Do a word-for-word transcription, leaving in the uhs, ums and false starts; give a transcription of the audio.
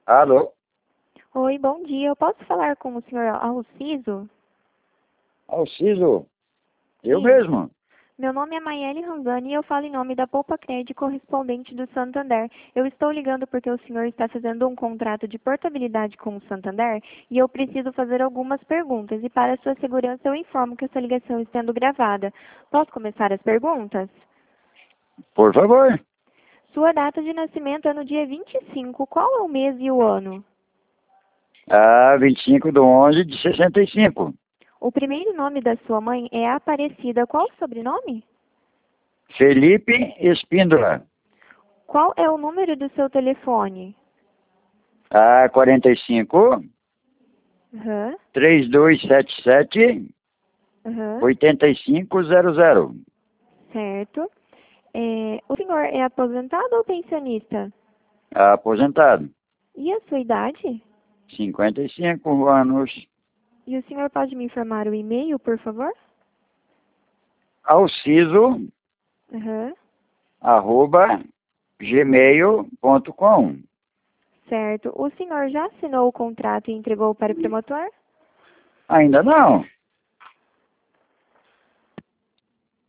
Alô? Oi, bom dia. Eu posso falar com o senhor Alciso? Alciso? Eu Sim. mesmo. Meu nome é Maiele Ranzani e eu falo em nome da Poupa Cred correspondente do Santander. Eu estou ligando porque o senhor está fazendo um contrato de portabilidade com o Santander e eu preciso fazer algumas perguntas. E para sua segurança eu informo que essa ligação está sendo gravada. Posso começar as perguntas? Por favor. Sua data de nascimento é no dia vinte e cinco. Qual é o mês e o ano? Ah, vinte e cinco de onze de sessenta e cinco. O primeiro nome da sua mãe é Aparecida. Qual o sobrenome? Felipe Espíndola. Qual é o número do seu telefone? Ah, quarenta e cinco, Aham, trinta e dois setenta e sete, aham, oitenta e cinco zero zero. certo. É, o senhor é aposentado ou pensionista? Aposentado. E a sua idade? cinquenta e cinco anos. E o senhor pode me informar o e-mail, por favor? Alciso, Aham, arroba, gmail ponto com. certo. O senhor já assinou o contrato e entregou para o promotor? Ainda não.